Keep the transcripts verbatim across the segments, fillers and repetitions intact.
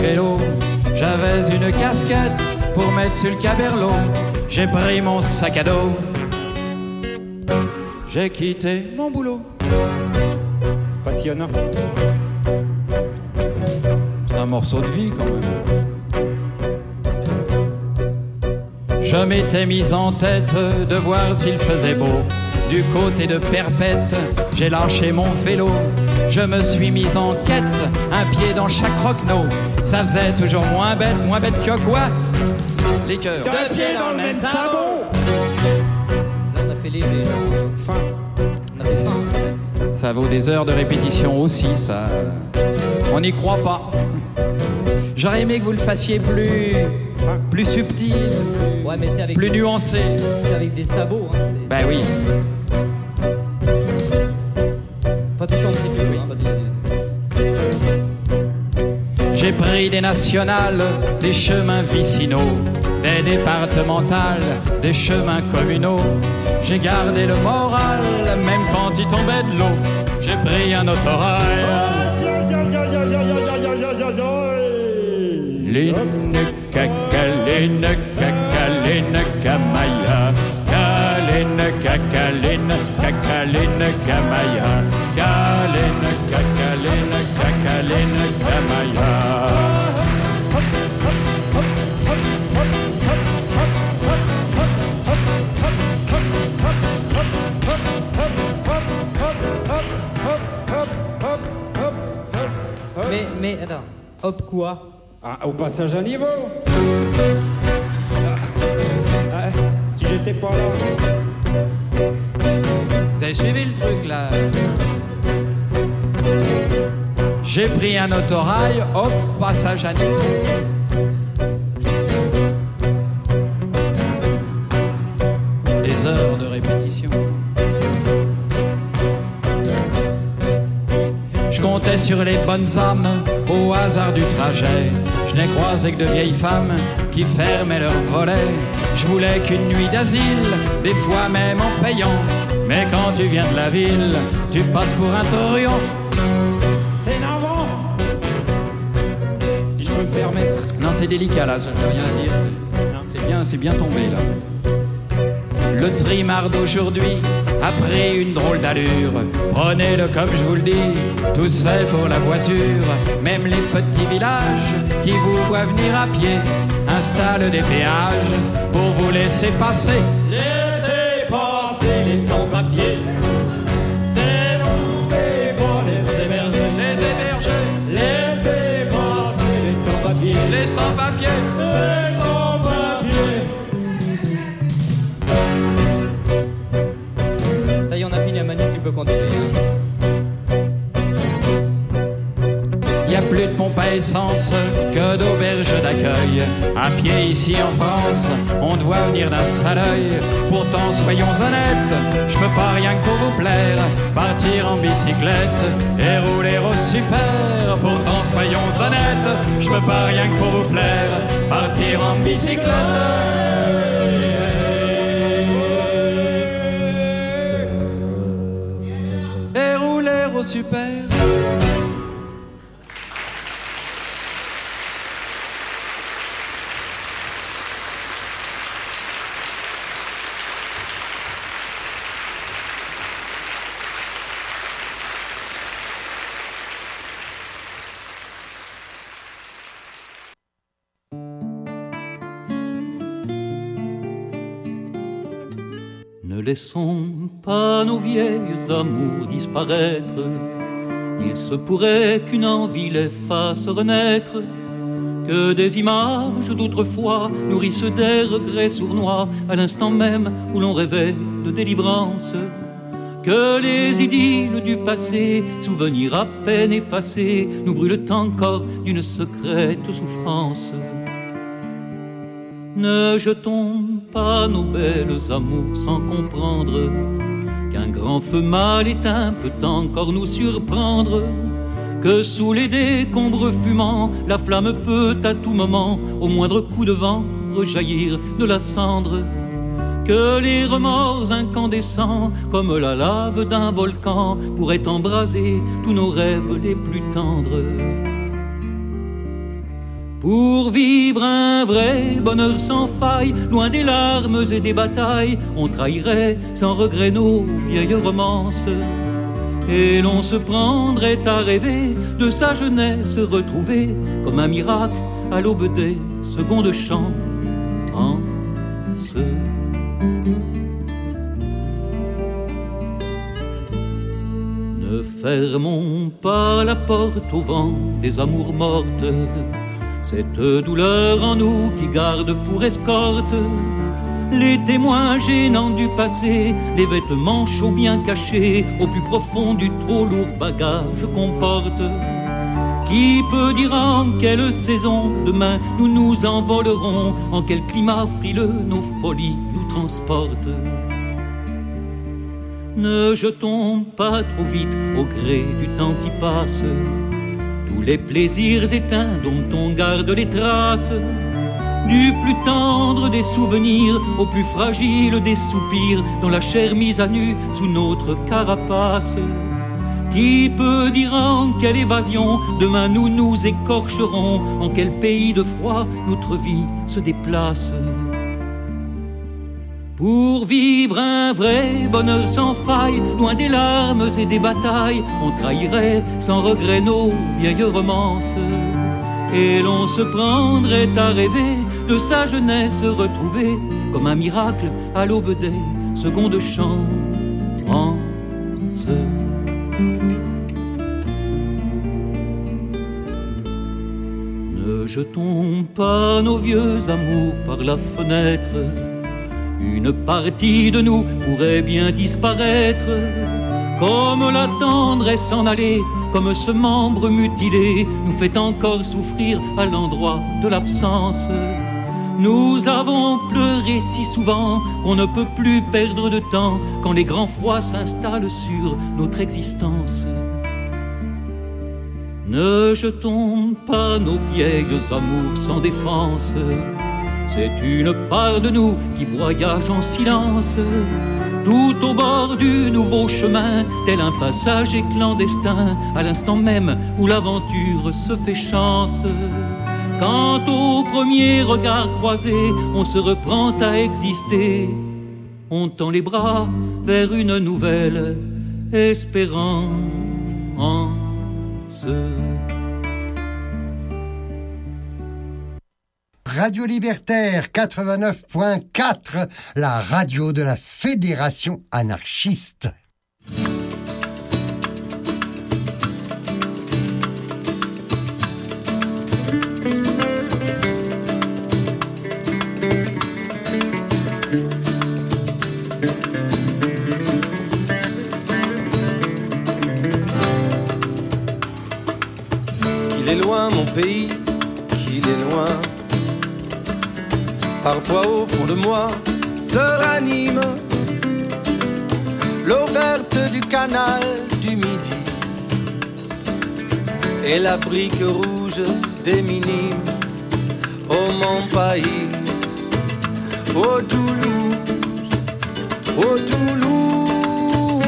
vélo. J'avais une casquette pour mettre sur le caberlot. J'ai pris mon sac à dos. J'ai quitté mon boulot. Passionnant. C'est un morceau de vie quand même. Je m'étais mis en tête de voir s'il faisait beau. Du côté de Perpète, j'ai lâché mon vélo. Je me suis mis en quête, un pied dans chaque croquenot. Ça faisait toujours moins bête, moins bête que quoi? Les cœurs. Deux pieds dans le même sabot. Là, on a fait léger. Fin. On a fait fin. Ça vaut des heures de répétition aussi, ça. On n'y croit pas. J'aurais aimé que vous le fassiez plus... plus subtil, plus, ouais, mais c'est avec plus des, nuancé. C'est avec des sabots. Hein, c'est... Ben oui. Enfin, tu chantes mieux. Hein, bah, des... J'ai pris des nationales, des chemins vicinaux, des départementales, des chemins communaux. J'ai gardé le moral, même quand il tombait de l'eau. J'ai pris un autorail. Line, cacaline, cacaline, camaya. Caline, cacaline, cacaline, camaya. Caline, cacaline, cacaline, camaya. Mais, mais, attends, hop quoi? Ah, au passage à niveau. Ah, si j'étais pas là. Vous avez suivi le truc là? J'ai pris un autorail, hop, passage à niveau. Des heures de répétition. Je comptais sur les bonnes âmes au hasard du trajet. Je n'ai croisé que de vieilles femmes qui fermaient leurs volets. Je voulais qu'une nuit d'asile, des fois même en payant. Mais quand tu viens de la ville, tu passes pour un truand. C'est énervant. Si je peux me permettre. Non, c'est délicat là, j'ai rien à dire. C'est bien, c'est bien tombé là. Le trimard d'aujourd'hui a pris une drôle d'allure. Prenez-le comme je vous le dis, tous faits pour la voiture. Même les petits villages qui vous voient venir à pied installent des péages pour vous laisser passer. Laissez passer les sans-papiers. Dénoncez pour les héberger. Les hébergés, Laissez passer les sans-papiers. les sans-papiers. Les sans-papiers. Ça y est, on a fini la manip, tu peux continuer. Hein. Y a plus de pompe à essence que d'auberge d'accueil. À pied ici en France, on te voit venir d'un sale œil. Pourtant soyons honnêtes, je peux pas rien que pour vous plaire partir en bicyclette et rouler au super. Pourtant soyons honnêtes, je peux pas rien que pour vous plaire partir en bicyclette et rouler au super. Ne laissons pas nos vieilles amours disparaître. Il se pourrait qu'une envie les fasse renaître, que des images d'autrefois nourrissent des regrets sournois à l'instant même où l'on rêvait de délivrance. Que les idylles du passé, souvenirs à peine effacés, nous brûlent encore d'une secrète souffrance. Ne jetons pas nos belles amours sans comprendre qu'un grand feu mal éteint peut encore nous surprendre, que sous les décombres fumants, la flamme peut à tout moment, au moindre coup de vent, rejaillir de la cendre, que les remords incandescents, comme la lave d'un volcan, pourraient embraser tous nos rêves les plus tendres. Pour vivre un vrai bonheur sans faille, loin des larmes et des batailles, on trahirait sans regret nos vieilles romances. Et l'on se prendrait à rêver de sa jeunesse retrouvée, comme un miracle à l'aube des secondes chances. Ne fermons pas la porte au vent des amours mortes, cette douleur en nous qui garde pour escorte les témoins gênants du passé, les vêtements chauds bien cachés au plus profond du trop lourd bagage qu'on porte. Qui peut dire en quelle saison demain nous nous envolerons, en quel climat frileux nos folies nous transportent. Ne jetons pas trop vite au gré du temps qui passe tous les plaisirs éteints dont on garde les traces, du plus tendre des souvenirs au plus fragile des soupirs, dans la chair mise à nu sous notre carapace. Qui peut dire en quelle évasion demain nous nous écorcherons, en quel pays de froid notre vie se déplace. Pour vivre un vrai bonheur sans faille, loin des larmes et des batailles, on trahirait sans regret nos vieilles romances. Et l'on se prendrait à rêver de sa jeunesse retrouvée, comme un miracle à l'aube des secondes chances. Ne jetons pas nos vieux amours par la fenêtre, une partie de nous pourrait bien disparaître, comme la tendresse s'en aller, comme ce membre mutilé nous fait encore souffrir à l'endroit de l'absence. Nous avons pleuré si souvent qu'on ne peut plus perdre de temps quand les grands froids s'installent sur notre existence. Ne jetons pas nos vieilles amours sans défense, c'est une part de nous qui voyage en silence, tout au bord du nouveau chemin, tel un passager clandestin, à l'instant même où l'aventure se fait chance. Quand au premier regard croisé, on se reprend à exister, on tend les bras vers une nouvelle espérance. Radio Libertaire quatre-vingt-neuf point quatre, la radio de la Fédération anarchiste. Qu'il est loin mon pays, qu'il est loin. Parfois au fond de moi se ranime l'eau verte du canal du Midi et la brique rouge des minimes. Oh mon pays, oh Toulouse, oh Toulouse.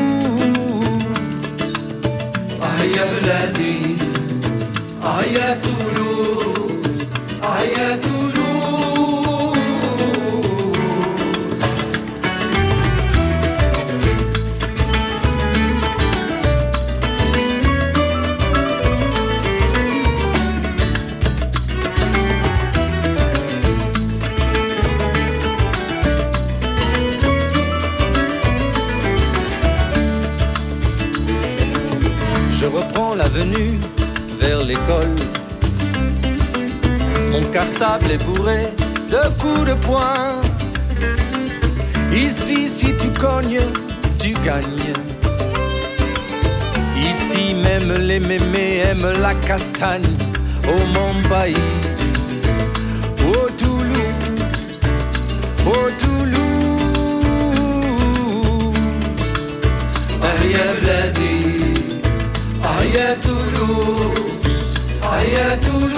Aïe Beladi, aïe Toulouse, aïe Toulouse. Je reprends l'avenue vers l'école. Mon cartable est bourré de coups de poing. Ici, si tu cognes, tu gagnes. Ici, même les mémés aiment la castagne. Oh mon pays, oh Toulouse, oh Toulouse. Aïe Bladi, aïe Toulouse, aïe Toulouse.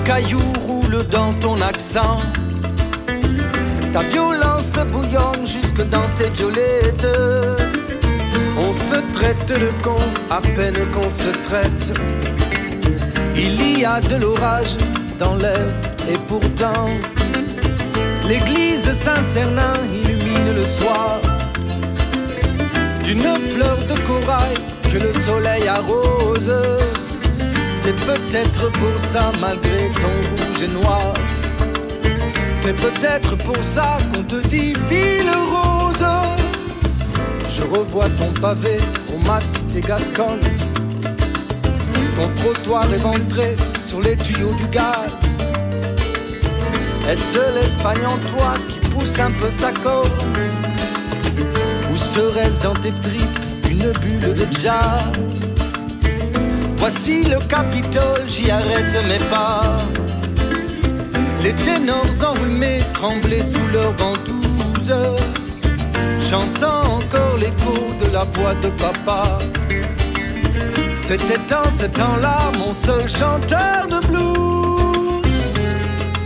caillou roule dans ton accent. Ta violence bouillonne jusque dans tes violettes. On se traite de con à peine qu'on se traite. Il y a de l'orage dans l'air et pourtant l'église Saint-Cernin illumine le soir d'une fleur de corail que le soleil arrose. C'est peut-être pour ça, malgré ton rouge et noir, c'est peut-être pour ça qu'on te dit ville rose. Je revois ton pavé pour ma cité gasconne, ton trottoir éventré sur les tuyaux du gaz. Est-ce l'Espagne en toi qui pousse un peu sa corne, ou serait-ce dans tes tripes une bulle de jazz? Voici le Capitole, j'y arrête mes pas. Les ténors enrhumés tremblaient sous leur ventouse. J'entends encore l'écho de la voix de papa. C'était en ce temps-là mon seul chanteur de blues.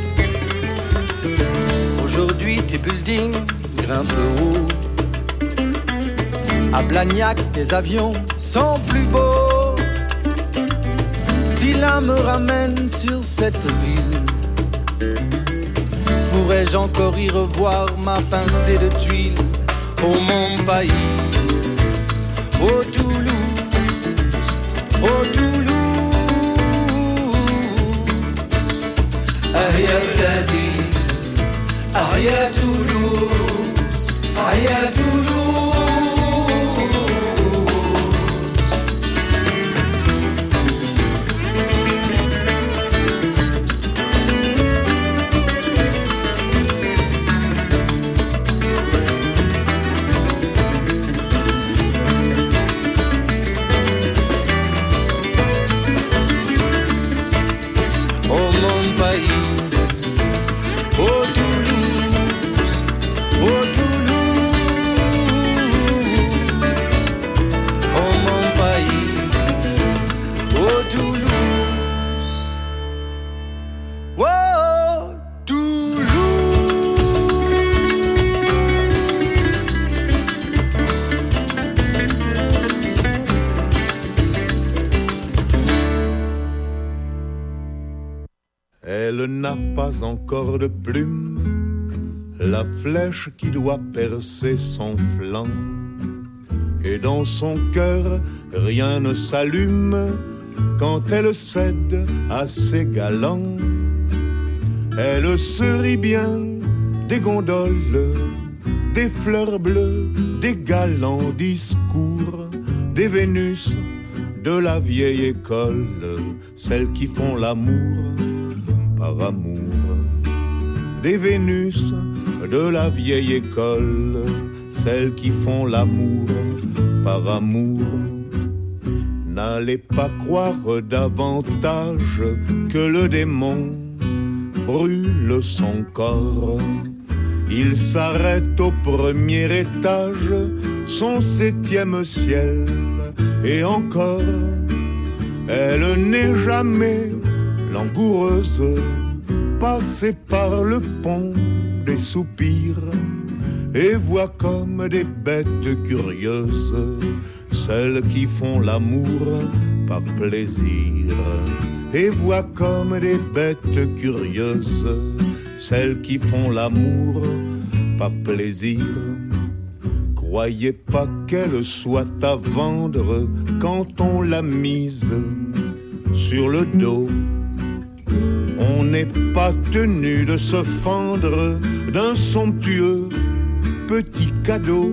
Aujourd'hui tes buildings grimpent haut. À Blagnac tes avions sont plus beaux. Si l'un me ramène sur cette ville, pourrais-je encore y revoir ma pincée de tuiles? Oh mon pays, oh Toulouse, oh Toulouse. Ahia Bladi, Ahia Toulouse, Ahia Toulouse. Pas encore de plume, la flèche qui doit percer son flanc, et dans son cœur rien ne s'allume quand elle cède à ses galants. Elle se rit bien des gondoles, des fleurs bleues, des galants discours, des Vénus de la vieille école, celles qui font l'amour par amour. Des Vénus de la vieille école, celles qui font l'amour par amour. N'allez pas croire davantage que le démon brûle son corps. Il s'arrête au premier étage, son septième ciel, et encore, elle n'est jamais langoureuse, passée par le pont des soupirs, et voit comme des bêtes curieuses celles qui font l'amour par plaisir, et voit comme des bêtes curieuses celles qui font l'amour par plaisir. Croyez pas qu'elle soit à vendre quand on l'a mise sur le dos. On n'est pas tenu de se fendre d'un somptueux petit cadeau.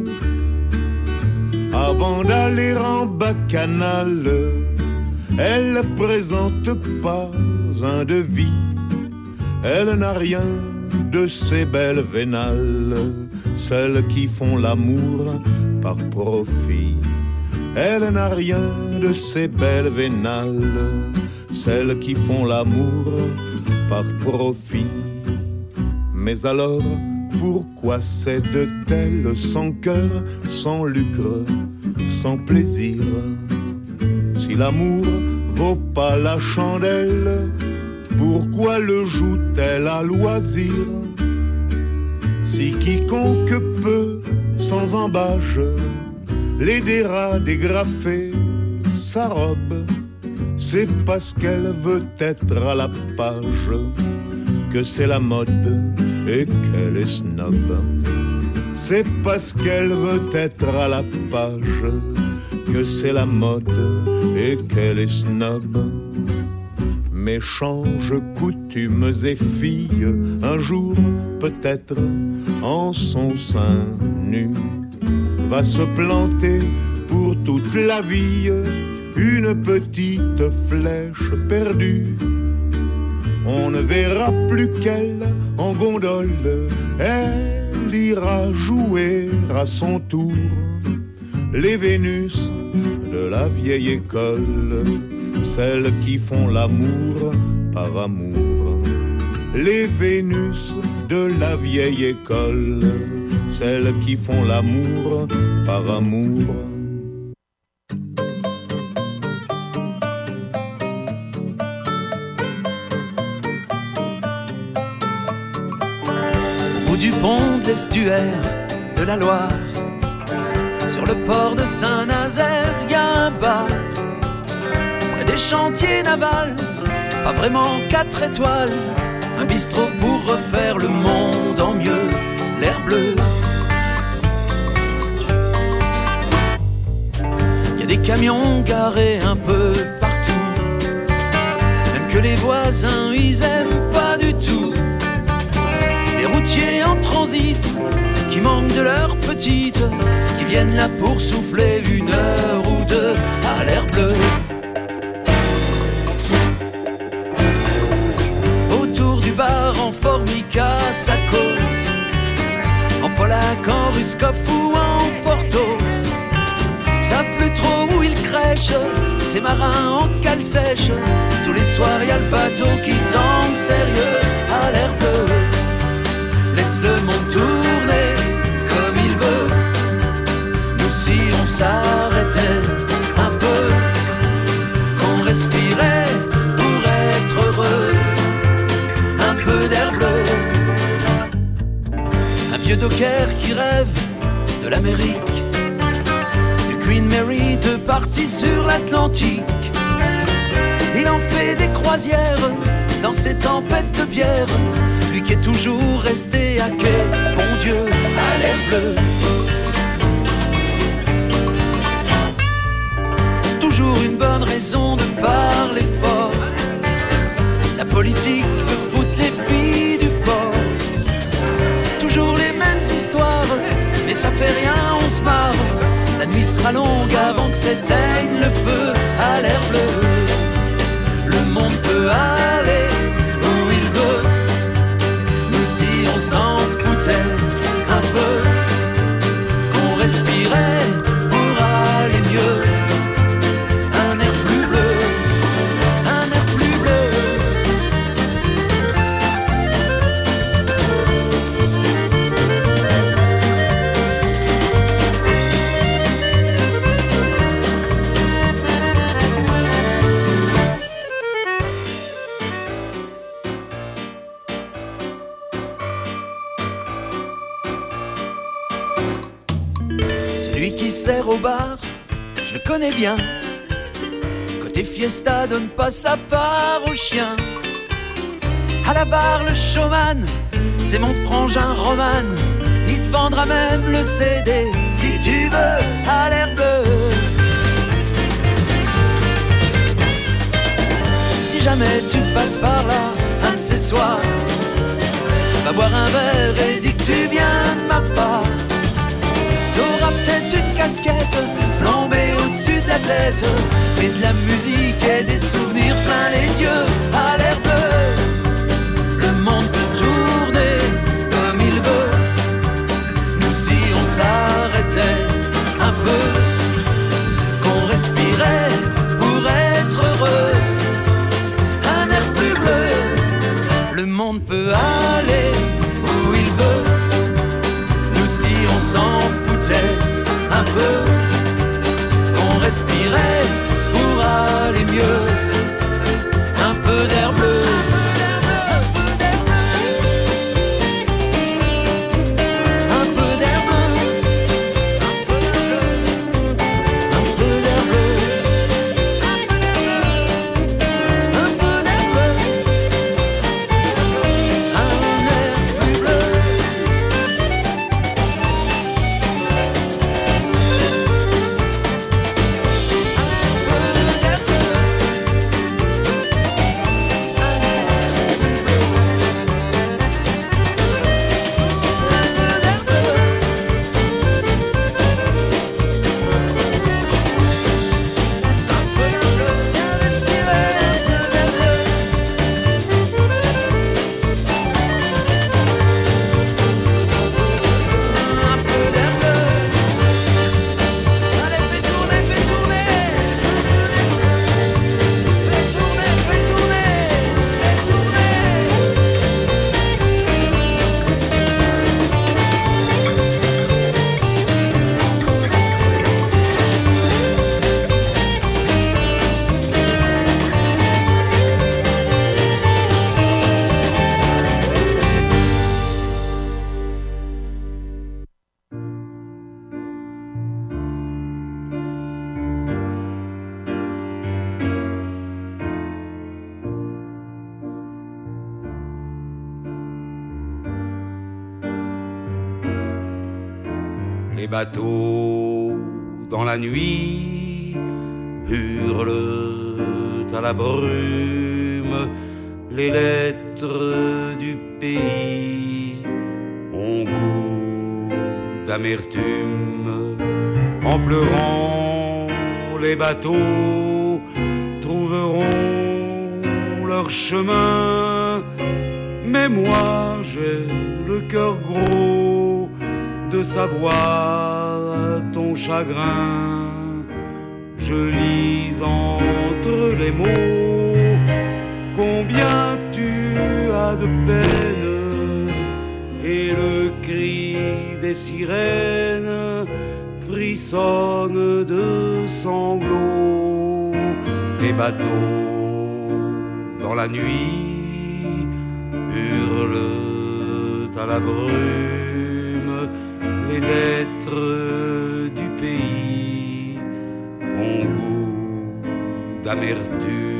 Avant d'aller en bacchanal, elle présente pas un devis. Elle n'a rien de ces belles vénales, celles qui font l'amour par profit. Elle n'a rien de ces belles vénales, celles qui font l'amour par profit. Mais alors, pourquoi cède-t-elle sans cœur, sans lucre, sans plaisir? Si l'amour vaut pas la chandelle, pourquoi le joue-t-elle à loisir? Si quiconque peut, sans embâche, l'aidera dégrafer sa robe, c'est parce qu'elle veut être à la page, que c'est la mode et qu'elle est snob. C'est parce qu'elle veut être à la page, que c'est la mode et qu'elle est snob. Mais change coutumes et filles, un jour peut-être en son sein nu, va se planter pour toute la vie une petite flèche perdue. On ne verra plus qu'elle en gondole, elle ira jouer à son tour les Vénus de la vieille école, celles qui font l'amour par amour. Les Vénus de la vieille école, celles qui font l'amour par amour. Au bout du pont de l'estuaire de la Loire, sur le port de Saint-Nazaire, y a un bar. Près des chantiers navals, pas vraiment quatre étoiles, un bistrot pour refaire le monde en mieux, l'air bleu. Y a des camions garés un peu partout, même que les voisins ils aiment pas du tout. Des routiers en transit qui manquent de leur petite, qui viennent là pour souffler une heure ou deux à l'air bleu. Autour du bar en formica ça cause, en polac, en ruskoff ou en portos. Savent plus trop où ils crèchent, ces marins en cale sèche. Tous les soirs y a le bateau qui tangue sérieux à l'air bleu. Laisse le monde tourner comme il veut. Nous si on s'arrêtait un peu, qu'on respirait pour être heureux, un peu d'air bleu. Un vieux docker qui rêve de l'Amérique, du Queen Mary de partie sur l'Atlantique. Il en fait des croisières dans ses tempêtes de bière, lui qui est toujours resté à quai, bon Dieu, à l'air bleu. Toujours une bonne raison de parler fort, la politique peut foutre les filles du port. Toujours les mêmes histoires, mais ça fait rien, on se marre. La nuit sera longue avant que s'éteigne le feu à l'air bleu. Le monde peut aller où il veut, nous si on s'en foutait un peu, qu'on respirait pour aller mieux. Un air plus bleu, un air plus bleu. Celui qui sert au bar, je le connais bien. Côté fiesta, donne pas sa part aux chiens. À la barre, le showman, c'est mon frangin Roman. Il te vendra même le C D, si tu veux, à l'air bleu. Si jamais tu passes par là, un de ces soirs, va boire un verre et dis que tu viens de ma part. T'auras peut-être une casquette plombée au-dessus de la tête, mais de la musique et des souvenirs plein les yeux à l'air bleu. Le monde peut tourner comme il veut, nous si on s'arrêtait un peu, qu'on respirait pour être heureux. Un air plus bleu, le monde peut aller où il veut, nous si on s'en foutait un peu, qu'on respirait pour aller mieux. Un peu d'air bleu. Les bateaux dans la nuit hurlent à la brume. Les lettres du pays ont goût d'amertume. En pleurant, les bateaux trouveront leur chemin. Mais moi, j'ai le cœur gros de savoir ton chagrin. Je lis entre les mots combien tu as de peine, et le cri des sirènes frissonne de sanglots. Les bateaux dans la nuit hurlent à la brume. Les lettres du pays ont goût d'amertume.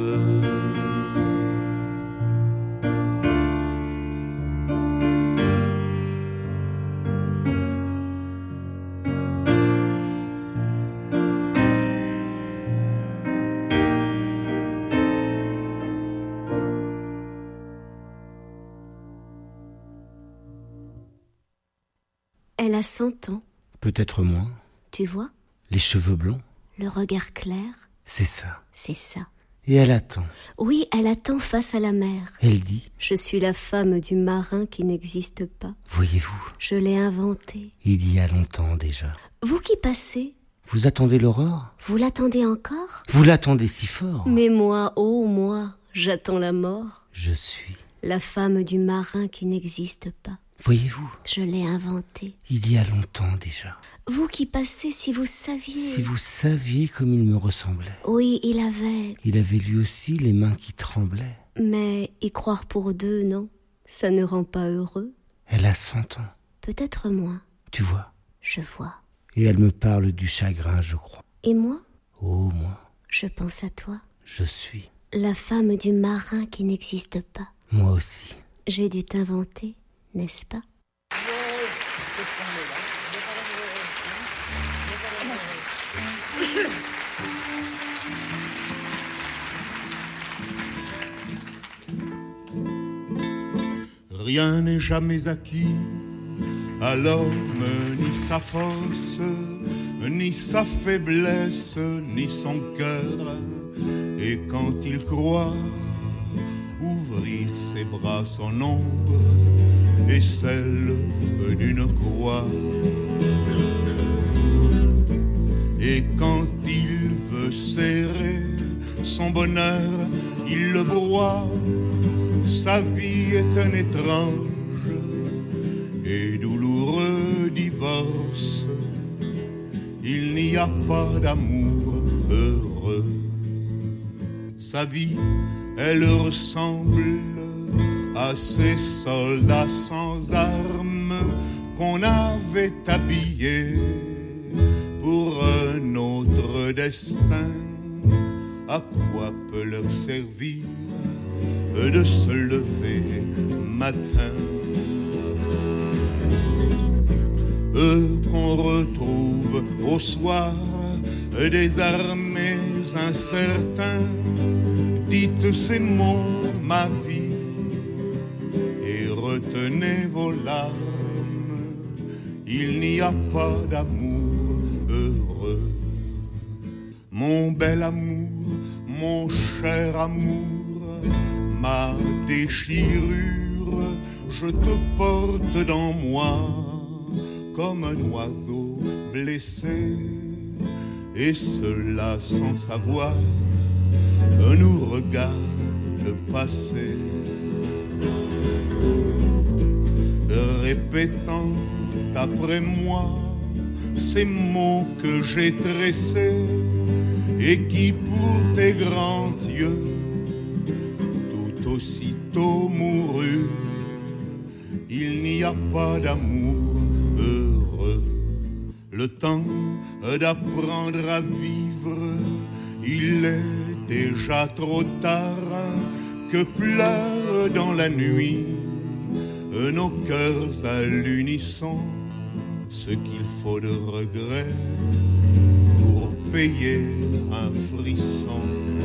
Elle a cent ans. Peut-être moins. Tu vois? Les cheveux blonds. Le regard clair. C'est ça. C'est ça. Et elle attend. Oui, elle attend face à la mer. Elle dit: je suis la femme du marin qui n'existe pas. Voyez-vous, je l'ai inventée. Il y a longtemps déjà. Vous qui passez, vous attendez l'aurore? Vous l'attendez encore? Vous l'attendez si fort. Mais moi, oh moi, j'attends la mort. Je suis la femme du marin qui n'existe pas. Voyez-vous, je l'ai inventée. Il y a longtemps déjà. Vous qui passez, si vous saviez... Si vous saviez comme il me ressemblait. Oui, il avait... Il avait lui aussi les mains qui tremblaient. Mais y croire pour deux, non, ça ne rend pas heureux. Elle a cent ans. Peut-être moins. Tu vois? Je vois. Et elle me parle du chagrin, je crois. Et moi? Oh, moi. Je pense à toi. Je suis la femme du marin qui n'existe pas. Moi aussi. J'ai dû t'inventer, n'est-ce pas? Rien n'est jamais acquis à l'homme, ni sa force, ni sa faiblesse, ni son cœur. Et quand il croit ouvrir ses bras, son ombre est celle d'une croix. Et quand il veut serrer son bonheur, il le broie. Sa vie est un étrange et douloureux divorce. Il n'y a pas d'amour heureux. Sa vie, elle ressemble à ces soldats sans armes qu'on avait habillés pour un autre destin. À quoi peut leur servir de se lever matin? Eux qu'on retrouve au soir désarmés, incertains, dites ces mots, ma vie, et retenez vos larmes. Il n'y a pas d'amour heureux. Mon bel amour, mon cher amour, ma déchirure, je te porte dans moi comme un oiseau blessé, et cela sans savoir nous regarde passer, répétant après moi ces mots que j'ai tressés et qui pour tes grands yeux tout aussitôt moururent. Il n'y a pas d'amour heureux. Le temps d'apprendre à vivre, il est déjà trop tard, que pleurent dans la nuit nos cœurs à l'unisson. ce qu'il faut de regret pour payer un frisson,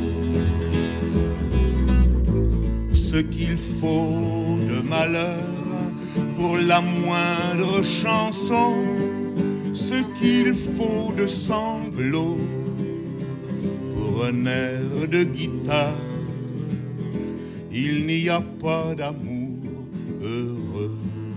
ce qu'il faut de malheur pour la moindre chanson, ce qu'il faut de sanglots pour un air de guitare. Il n'y a pas d'amour heureux.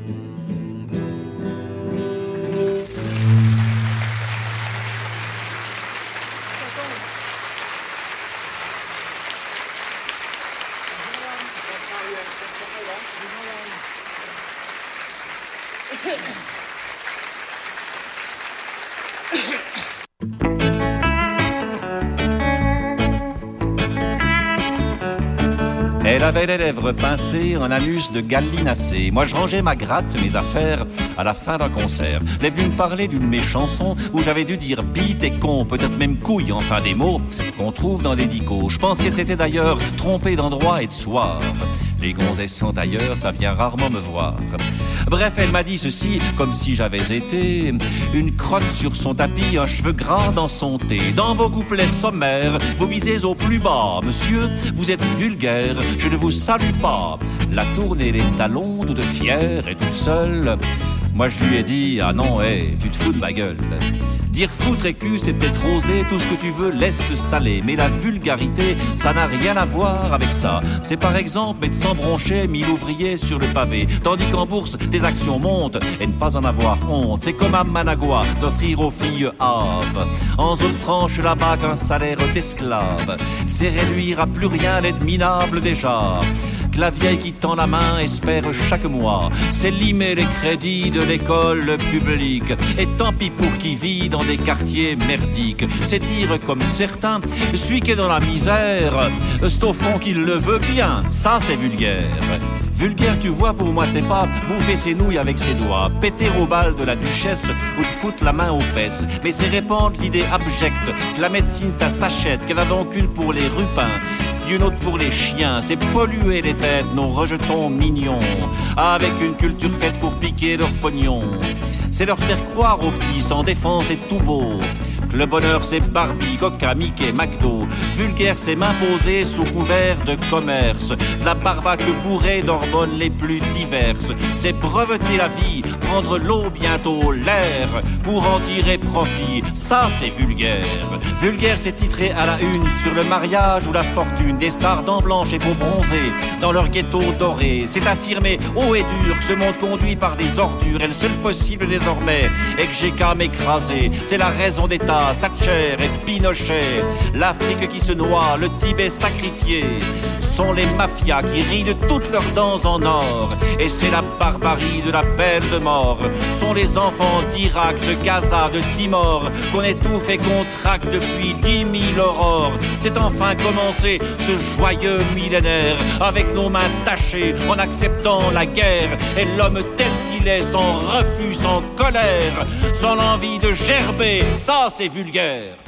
Elle avait les lèvres pincées, un anus de gallinacé. Moi je rangeais ma gratte, mes affaires, à la fin d'un concert. Elle est venue me parler d'une de mes chansons où j'avais dû dire bite et con, peut-être même couille, enfin des mots qu'on trouve dans des dicos. Je pense qu'elle s'était d'ailleurs trompée d'endroit et de soir. Les gonzesses sont ailleurs, ça vient rarement me voir. Bref, elle m'a dit ceci, comme si j'avais été une crotte sur son tapis, un cheveu gras dans son thé. Dans vos couplets sommaires, vous visez au plus bas. Monsieur, vous êtes vulgaire, je ne vous salue pas. La tournée les talons, toute fière et toute seule. Moi je lui ai dit, ah non, hé, hey, tu te fous de ma gueule. Dire foutre et cul, c'est peut-être osé, tout ce que tu veux, laisse te saler. Mais la vulgarité, ça n'a rien à voir avec ça. C'est par exemple mettre sans broncher mille ouvriers sur le pavé. Tandis qu'en bourse, tes actions montent et ne pas en avoir honte. C'est comme à Managua d'offrir aux filles Havre. En zone franche là-bas qu'un salaire d'esclave. C'est réduire à plus rien l'aide minable déjà. Que la vieille qui tend la main espère chaque mois. C'est limer les crédits de l'école publique. Et tant pis pour qui vit dans des quartiers merdiques. C'est dire comme certains, celui qui est dans la misère, c'est au fond qu'il le veut bien. Ça c'est vulgaire. Vulgaire, tu vois, pour moi c'est pas bouffer ses nouilles avec ses doigts, péter au bal de la duchesse ou te foutre la main aux fesses. Mais c'est répandre l'idée abjecte que la médecine ça s'achète, qu'elle a donc une pour les rupins une autre pour les chiens. C'est polluer les têtes, nos rejetons mignons, avec une culture faite pour piquer leur pognon. C'est leur faire croire aux petits sans défense et tout beau que le bonheur c'est Barbie, Coca, Mickey, McDo. Vulgaire c'est m'imposer sous couvert de commerce de la barbaque bourrée d'hormones les plus diverses. C'est breveter la vie, prendre l'eau, bientôt l'air, pour en tirer profit. Ça c'est vulgaire. Vulgaire c'est titrer à la une sur le mariage ou la fortune des stars dents blanches et peau bronzée dans leur ghetto doré. C'est affirmer haut et dur que ce monde conduit par des ordures est le seul possible désormais et que j'ai qu'à m'écraser. C'est la raison d'État, Thatcher et Pinochet. L'Afrique qui se noie, le Tibet sacrifié. Sont les mafias qui rient de toutes leurs dents en or. Et c'est la barbarie de la peine de mort. Sont les enfants d'Irak, de Gaza, de Timor qu'on étouffe et qu'on traque depuis dix mille aurores. C'est enfin commencé ce joyeux millénaire avec nos mains tachées en acceptant la guerre. Et l'homme tel qu'il est, sans refus, sans colère, sans l'envie de gerber, ça c'est vulgaire.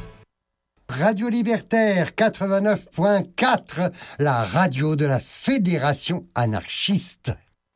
Radio Libertaire quatre-vingt-neuf point quatre, la radio de la Fédération anarchiste.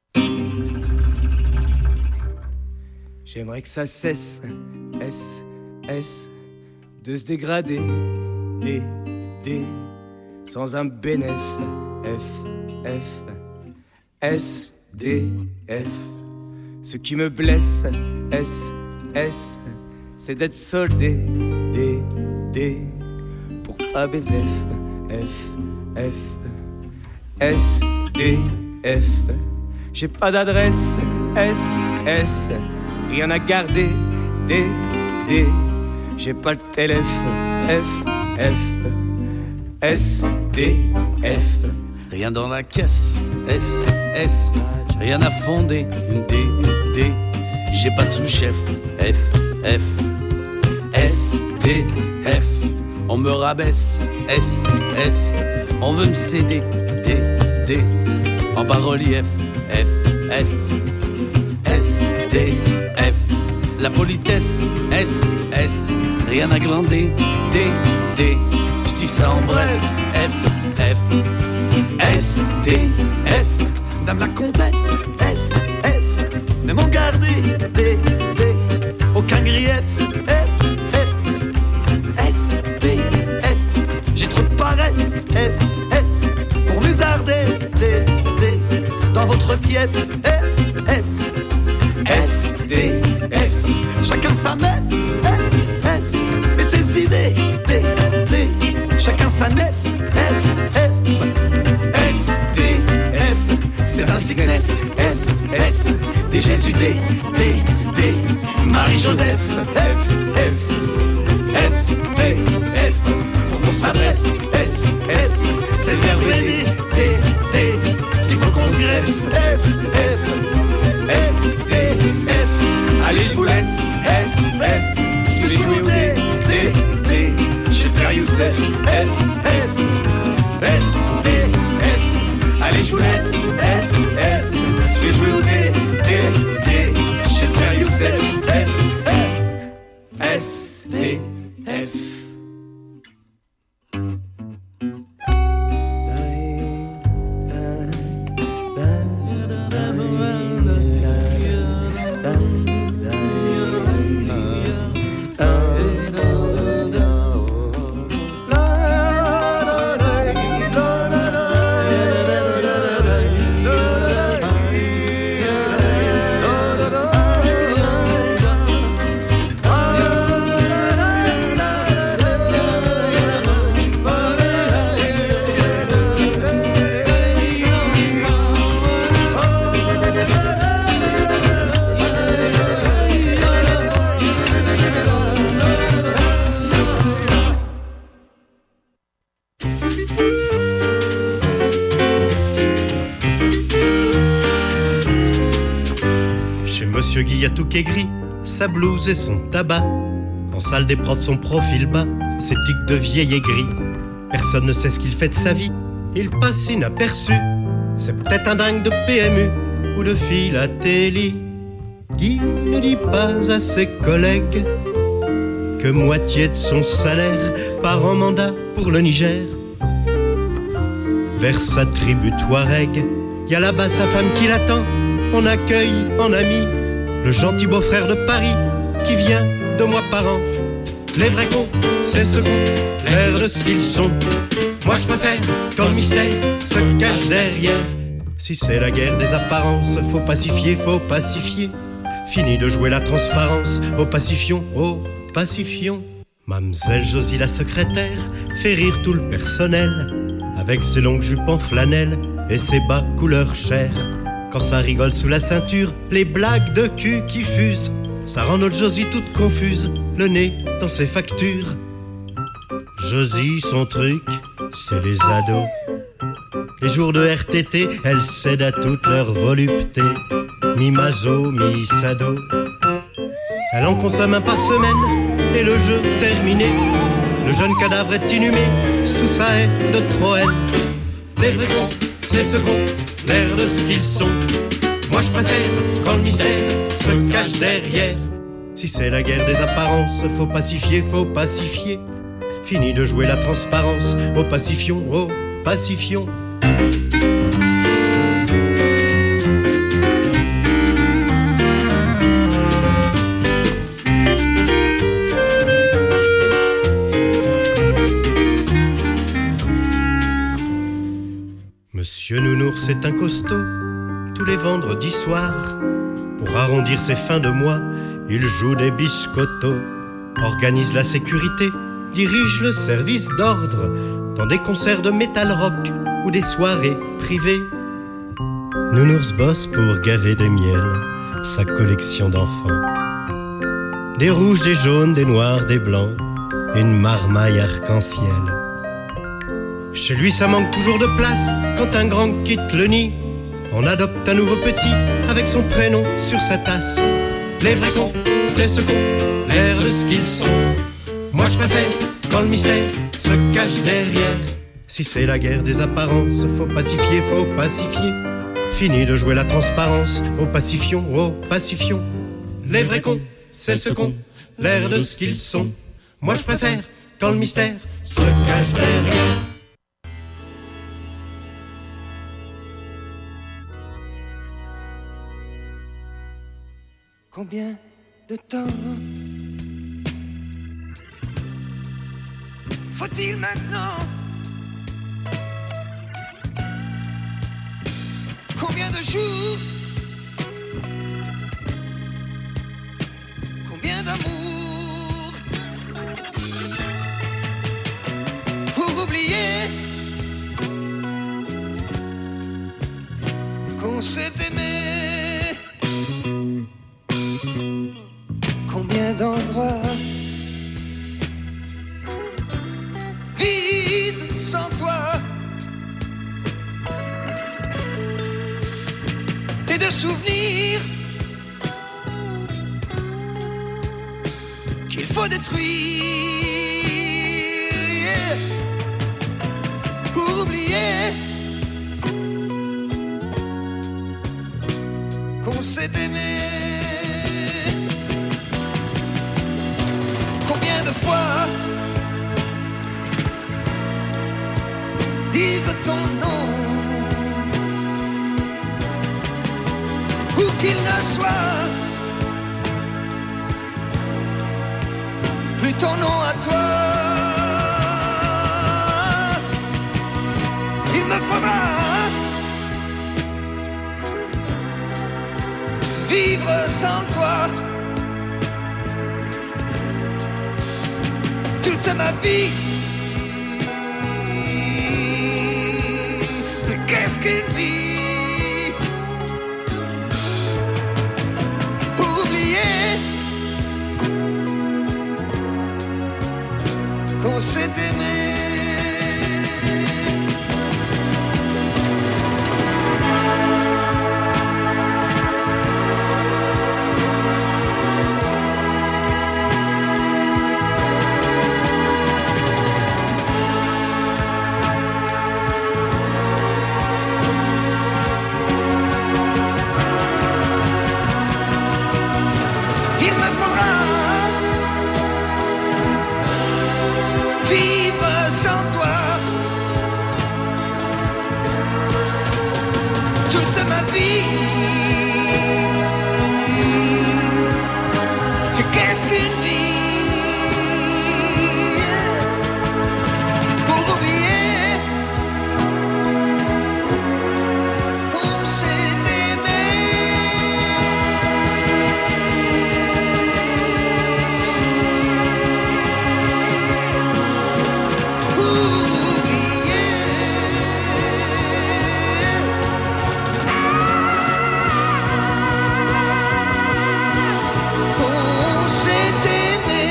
J'aimerais que ça cesse, S, S, de se dégrader, D, D, sans un bénéf, F, F, S, D, F. Ce qui me blesse, S, S, c'est d'être soldé, D, D, pour pas baiser F, F, F, S, D, F. J'ai pas d'adresse, S, S, rien à garder, D, D. J'ai pas le téléphone, F, F, S, D, F. Rien dans la caisse, S, S, rien à fonder, D, D. J'ai pas de sous-chef, F, F, S, D, F. On me rabaisse, S, S. On veut me céder, D, D. En bas-relief, F, F, S, D, F. La politesse, S, S. Rien à glander, D, D. J'dis ça en bref, F, F, S, D, F. Dame la comtesse, S, S. Ne vont garder des, des, aucun grief. F, F, S, D, F. J'ai trop de paresse. S, S, pour musarder des, des, dans votre fief. F, F, S, D, F. Chacun sa messe. S, S, et ses idées. D, D, chacun sa nef. F, F, S, D, F. C'est ainsi que naissent S, S, des Jésus, D, D, D, Marie-Joseph. F, F, S, D, F. Pour qu'on s'adresse. S, S, c'est le verbe aider. D, D, il faut qu'on se greffe. F, F, S, D, F. Allez, je vous laisse. S, S, je vais jouer au D, D, D, chez le Père Youssef. F, F, S, D, F. Allez, je vous laisse. S, S, je vais jouer au D, D, D, chez le Père Youssef. F, F, S, D, F. Monsieur Guillatouk est gris, sa blouse et son tabac. En salle des profs, son profil bas, ses tics de vieil aigri. Personne ne sait ce qu'il fait de sa vie, il passe inaperçu. C'est peut-être un dingue de P M U ou de philatélie qui ne dit pas à ses collègues que moitié de son salaire part en mandat pour le Niger. Vers sa tribu Touareg, y a là-bas sa femme qui l'attend. On accueille en ami le gentil beau-frère de Paris qui vient deux mois par an. Les vrais cons, c'est ceux qu'on l'air de ce qu'ils sont. Moi je préfère quand le mystère se cache derrière. Si c'est la guerre des apparences, faut pacifier, faut pacifier. Fini de jouer la transparence, au pacifions, au pacifions. Mamselle Josie la secrétaire fait rire tout le personnel avec ses longues jupes en flanelle et ses bas couleur chair. Quand ça rigole sous la ceinture, les blagues de cul qui fusent, ça rend notre Josie toute confuse, le nez dans ses factures. Josie, son truc, c'est les ados. Les jours de R T T, elle cède à toute leur volupté. Mi-mazo, mi-sado. Elle en consomme un par semaine, et le jeu terminé. Le jeune cadavre est inhumé, sous sa haie de Troène. Les vrais cons, c'est ce qu'on l'air de ce qu'ils sont. Moi je préfère quand le mystère se cache derrière. Si c'est la guerre des apparences, faut pacifier, faut pacifier. Fini de jouer la transparence, au pacifions, au pacifions. Monsieur Nounours est un costaud, tous les vendredis soirs. Pour arrondir ses fins de mois, il joue des biscottos. Organise la sécurité, dirige le service d'ordre dans des concerts de métal rock ou des soirées privées. Nounours bosse pour gaver de miel sa collection d'enfants. Des rouges, des jaunes, des noirs, des blancs, une marmaille arc-en-ciel. Chez lui ça manque toujours de place quand un grand quitte le nid. On adopte un nouveau petit avec son prénom sur sa tasse. Les vrais cons, c'est ce qu'on l'air de ce qu'ils sont. Moi je préfère quand le mystère se cache derrière. Si c'est la guerre des apparences, faut pacifier, faut pacifier. Fini de jouer la transparence, au pacifions, au pacifions. Les vrais cons, c'est ce qu'on l'air de ce qu'ils sont. Moi je préfère quand le mystère se cache derrière. Combien de temps faut-il maintenant? Combien de jours? Combien d'amour pour oublier qu'on s'est aimé? Combien d'endroits vides sans toi? Et de souvenirs qu'il faut détruire pour oublier qu'on s'est aimé. Combien de fois dire ton nom, où qu'il ne soit, plus ton nom à toi. Il me faudra vivre sans toi toute ma vie. Mais qu'est-ce qu'une vie pour oublier qu'on s'est aimé? Qu'est-ce qu'une vie pour oublier qu'on s'est aimé? Pour oublier qu'on s'est aimé.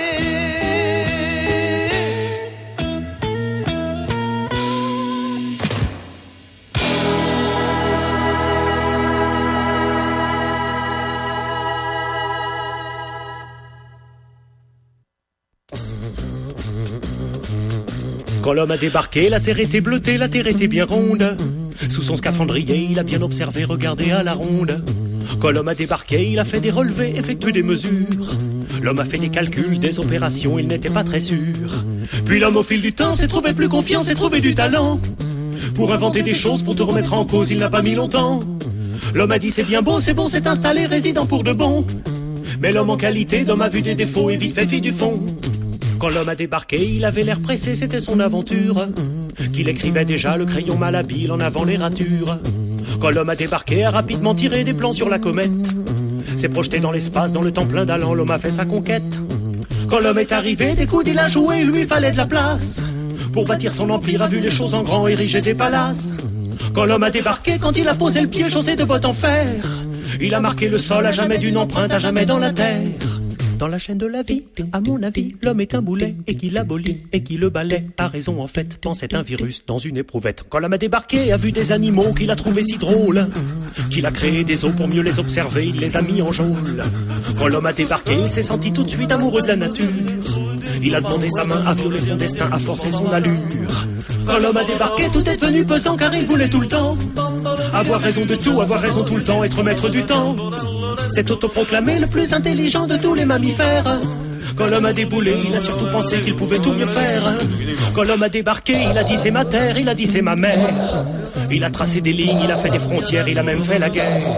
Quand l'homme a débarqué, la terre était bleutée, la terre était bien ronde. Sous son scaphandrier, il a bien observé, regardé à la ronde. Quand l'homme a débarqué, il a fait des relevés, effectué des mesures. L'homme a fait des calculs, des opérations, il n'était pas très sûr. Puis l'homme au fil du temps s'est trouvé plus confiant, s'est trouvé du talent. Pour inventer des choses, pour te remettre en cause, il n'a pas mis longtemps. L'homme a dit c'est bien beau, c'est bon, s'est installé, résident pour de bon. Mais l'homme en qualité d'homme a vu des défauts et vite fait fi du fond. Quand l'homme a débarqué, il avait l'air pressé, c'était son aventure. Qu'il écrivait déjà le crayon malhabile en avant les ratures. Quand l'homme a débarqué, a rapidement tiré des plans sur la comète. S'est projeté dans l'espace, dans le temps plein d'allant, l'homme a fait sa conquête. Quand l'homme est arrivé, des coudes il a joué, lui fallait de la place. Pour bâtir son empire, a vu les choses en grand, ériger des palaces. Quand l'homme a débarqué, quand il a posé le pied, chaussé de bottes en fer, il a marqué le sol à jamais d'une empreinte, à jamais dans la terre. Dans la chaîne de la vie, à mon avis, l'homme est un boulet et qui l'abolit et qui le balaie. A raison en fait, pensait un virus dans une éprouvette. Quand l'homme a débarqué, a vu des animaux qu'il a trouvé si drôles, qu'il a créé des os pour mieux les observer, il les a mis en geôle. Quand l'homme a débarqué, il s'est senti tout de suite amoureux de la nature. Il a demandé sa main à violer son destin, à forcer son allure. Quand l'homme a débarqué, tout est devenu pesant car il voulait tout le temps avoir raison de tout, avoir raison tout le temps, être maître du temps. C'est autoproclamé le plus intelligent de tous les mammifères. Quand l'homme a déboulé, il a surtout pensé qu'il pouvait tout mieux faire. Quand l'homme a débarqué, il a dit c'est ma terre, il a dit c'est ma mère. Il a tracé des lignes, il a fait des frontières, il a même fait la guerre.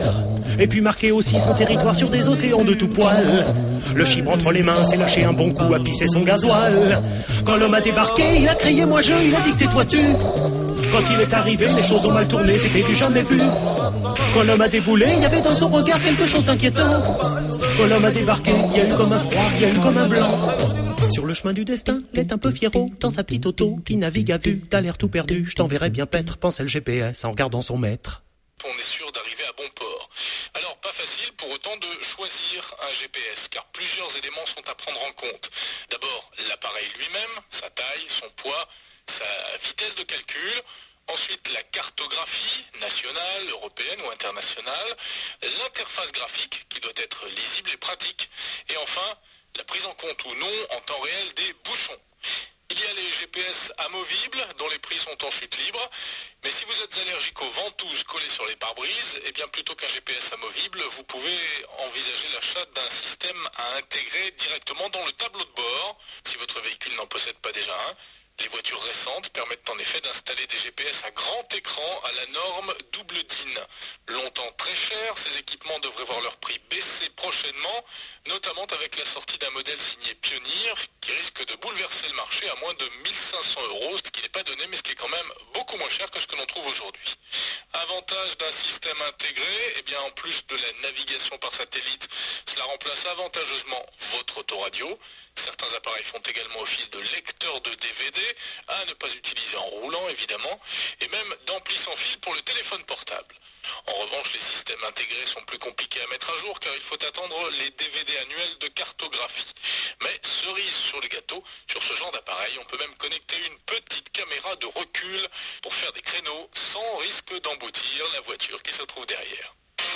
Et puis marquer aussi son territoire sur des océans de tout poil. Le chibre entre les mains s'est lâché un bon coup à pisser son gasoil. Quand l'homme a débarqué, il a crié moi je, il a dicté toi tu. Quand il est arrivé, les choses ont mal tourné, c'était du jamais vu. Quand l'homme a déboulé, il y avait dans son regard quelque chose d'inquiétant. Quand l'homme a débarqué, il y a eu comme un froid, il y a eu comme un blanc. Sur le chemin du destin, il est un peu fiero dans sa petite auto qui navigue à vue, t'as l'air tout perdu, je t'enverrai bien paître, pensait le G P S en regardant son maître. On est sûr d'arriver à bon port. Alors pas facile pour autant de choisir un G P S, car plusieurs éléments sont à prendre en compte. D'abord l'appareil lui-même, sa taille, son poids, sa vitesse de calcul. Ensuite, la cartographie nationale, européenne ou internationale, l'interface graphique qui doit être lisible et pratique, et enfin, la prise en compte ou non en temps réel des bouchons. Il y a les G P S amovibles dont les prix sont en chute libre, mais si vous êtes allergique aux ventouses collées sur les pare-brises, eh bien plutôt qu'un G P S amovible, vous pouvez envisager l'achat d'un système à intégrer directement dans le tableau de bord, si votre véhicule n'en possède pas déjà un. Les voitures récentes permettent en effet d'installer des G P S à grand écran à la norme double D I N. Longtemps très chers, ces équipements devraient voir leur prix baisser prochainement, notamment avec la sortie d'un modèle signé Pioneer qui risque de bouleverser le marché à moins de mille cinq cents euros, ce qui n'est pas donné mais ce qui est quand même beaucoup moins cher que ce que l'on trouve aujourd'hui. Avantage d'un système intégré, eh bien en plus de la navigation par satellite, cela remplace avantageusement votre autoradio. Certains appareils font également office de lecteur de D V D, à ne pas utiliser en roulant évidemment, et même d'ampli sans fil pour le téléphone portable. En revanche, les systèmes intégrés sont plus compliqués à mettre à jour car il faut attendre les D V D annuels de cartographie. Mais cerise sur le gâteau, sur ce genre d'appareil, on peut même connecter une petite caméra de recul pour faire des créneaux sans risque d'emboutir la voiture qui se trouve derrière.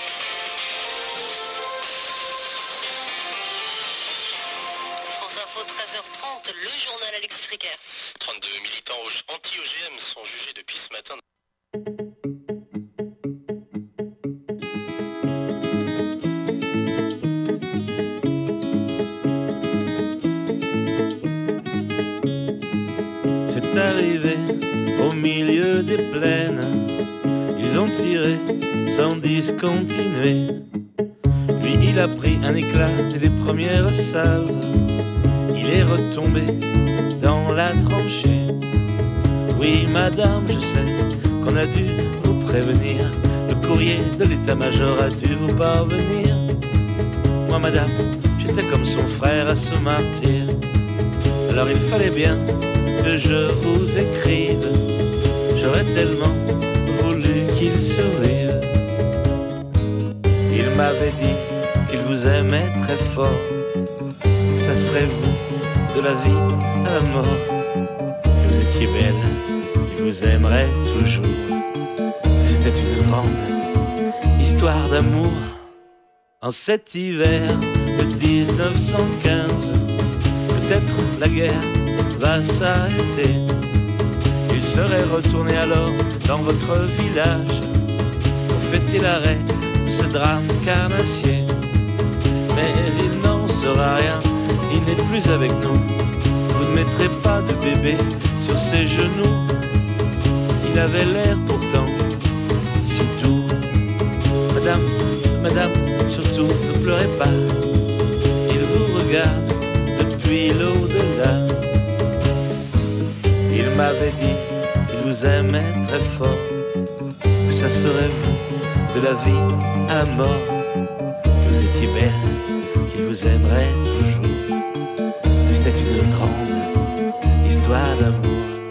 France Info, treize heures trente, le journal Alexis Fricker. trente-deux militants anti-O G M sont jugés depuis ce matin. C'est arrivé au milieu des plaines, ils ont tiré sans discontinuer. Lui il a pris un éclat dès les premières salves, il est retombé dans la tranchée. Oui madame, je sais qu'on a dû vous prévenir, le courrier de l'état-major a dû vous parvenir. Moi madame, j'étais comme son frère à ce martyr, alors il fallait bien que je vous écrive, j'aurais tellement voulu qu'il survive. Il m'avait dit qu'il vous aimait très fort, ça serait vous de la vie à la mort, que vous étiez belle, qu'il vous aimerait toujours, que c'était une grande histoire d'amour. En cet hiver de dix-neuf cent quinze, peut-être la guerre va s'arrêter. Il serait retourné alors dans votre village pour fêter l'arrêt de ce drame carnassier. Mais il n'en saura rien, il n'est plus avec nous. Vous ne mettrez pas de bébé sur ses genoux. Il avait l'air pourtant si doux. Madame, madame, surtout ne pleurez pas, il vous regarde depuis l'au-delà. Il m'avait dit qu'il vous aimait très fort, que ça serait vous de la vie à la mort, que vous étiez belle, qu'il vous aimerait toujours, que c'était une grande histoire d'amour.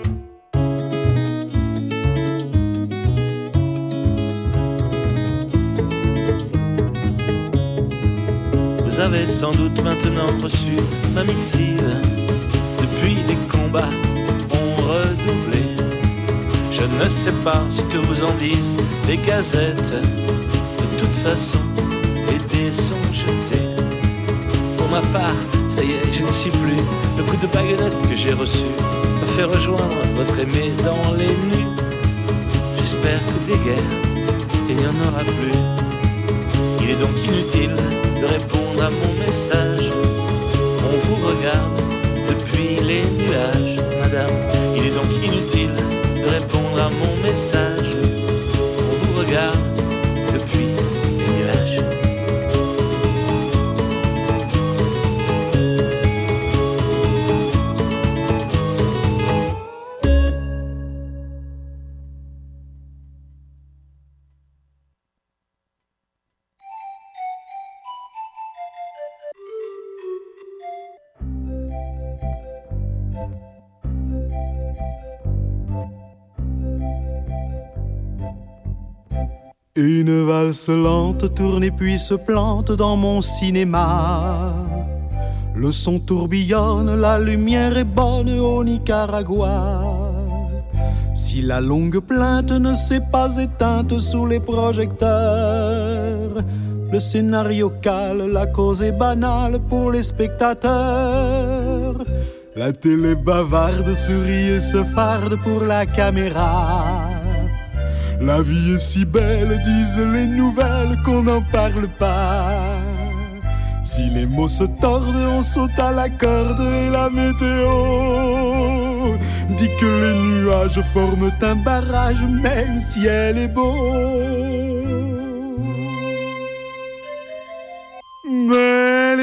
Vous avez sans doute maintenant reçu ma missive, depuis les combats redoublé. Je ne sais pas ce que vous en disent les gazettes. De toute façon, les dés sont jetés. Pour ma part, ça y est, je ne suis plus. Le coup de baguette que j'ai reçu me fait rejoindre votre aimé dans les nues. J'espère que des guerres, il n'y en aura plus. Il est donc inutile de répondre à mon message. On vous regarde depuis les nuages, madame. Il est donc inutile de répondre à mon message. On vous regarde depuis les nuages. Une valse lente tourne et puis se plante dans mon cinéma. Le son tourbillonne, la lumière est bonne au Nicaragua. Si la longue plainte ne s'est pas éteinte sous les projecteurs, le scénario cale, la cause est banale pour les spectateurs. La télé bavarde, sourit et se farde pour la caméra. La vie est si belle, disent les nouvelles, qu'on n'en parle pas. Si les mots se tordent, on saute à la corde et la météo dit que les nuages forment un barrage, mais le ciel est beau. Mais